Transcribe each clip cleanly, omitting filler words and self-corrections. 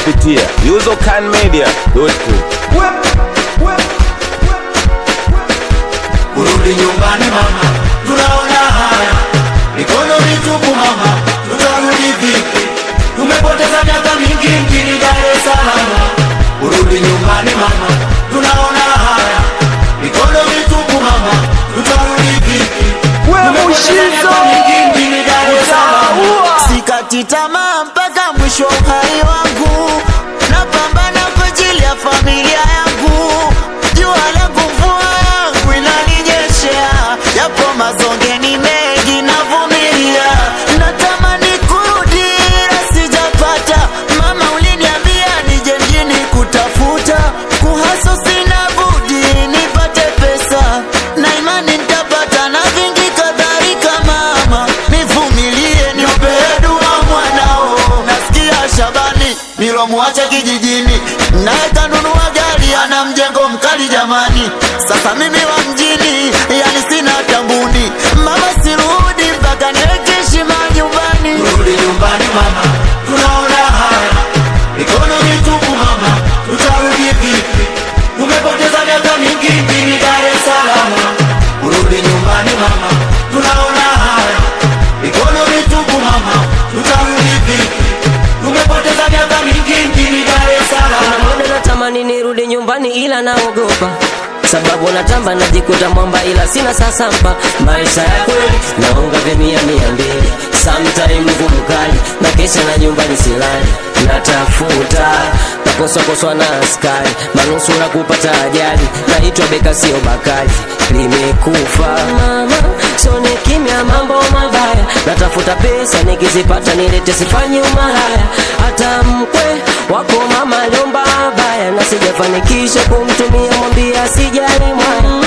kupitia usercanmedia.com. Urudi nyumbani mama, tunaona haya, mikono mitupu mama, tutarudi vipi? Tumepoteza miaka mingi mjini Dar es Salaam. Urudi nyumbani mama, tunaona haya, mikono mitupu mama, tutarudi vipi? Tumepoteza miaka mingi mjini Dar es Salaam. Sikati tamaa mpaka mwisho wa uhai wangu, napambana kwa ajili ya familia yangu. Jua langu mvua yangu inaninyeshea, yapo mazongeni mengi navumilia. Natamani kurudi ila sijapata, mama uliniambia nije mjini kutafuta. Kuhaso sina budi nipate pesa, na imani nitapata na vingi kadhalika. Mama nivumilie, niombe dua mwanao. Nasikia Shabani nilomuacha kijijini, naye kanunua gari ana mjengo mkali jamani. Sasa mimi wa mjini, yani sina tambuni. Mama sirudi mpaka niweke heshima nyumbani. Urudi nyumbani mama, tunaona haya, mikono mitupu mama, tutarudi vipi? Tumepoteza miaka mingi mjini Dar es Salaam. Urudi nyumbani mama, tunaona haya, mikono mitupu mama, tutarudi vipi? Tumepoteza miaka mingi mjini Dar es Salaam. Mbona natamani nirudi nyumbani ila naogopa, sababu natamba najikuta mwamba ila sina sasampa. Maisha ya kweli naonga vya mia mbili, sometime ngumu kali na kesha na nyumbani silali. Natafuta nakoswa na askari, manusura kupata ajali. Naitwa Beka sio Bakari, limekufa mama, sone kimya mambo mabaya. Natafuta pesa nikizipata nilete, sifanyi umalaya. Hata mkwe wako mama aliomba baya, na sijafanikisha kumtumia, mwambia sijali mwana.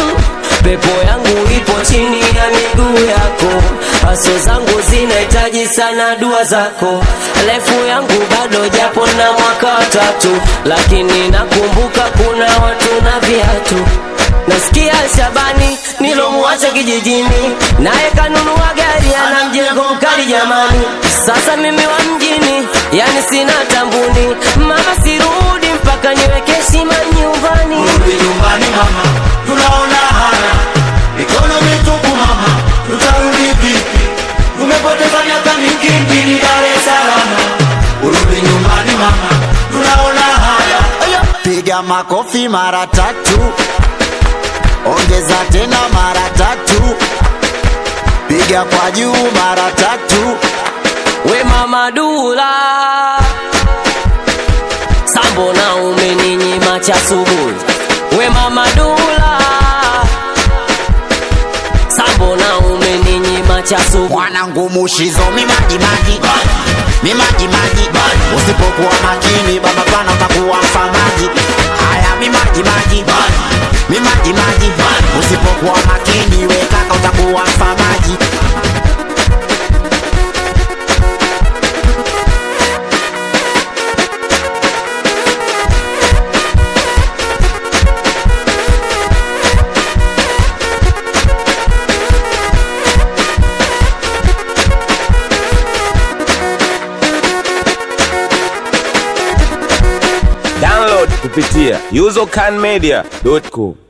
Pepo yangu ipo chini ya miguu yako, haso zangu zinahitaji sana dua zako. Life yangu bado japo na mwaka 3, lakini nakumbuka kuna watu na viatu. Nasikia Shabani nilomuacha kijijini, naye kanunua gari ana mjengo mkali jamani. Sasa mimi wa mjini, yani sina tambuni. Mama sirudi mpaka niweke heshima nyumbani. Urudi nyumbani mama, tunaona haya, mikono mitupu mama, tutarudi vipi? Tumepoteza miaka mingi mjini Dar es Salaam. Urudi nyumbani mama, tunaona haya. Piga makofi mara 3, ongeza tena mara 3, piga kwa juu mara 3. We mama Dula, sambo na umeninyima cha asubuhi. We mama Dula, sambo na umeninyima cha asubuhi. Mwanangu Mushizo mimaji maji, usipokuwa makini baba bana utakuwa mfamaji. Haya mimaji maji, usipokuwa makini we kaka utakuwa mfamaji. Download kupitia usercanmedia.com.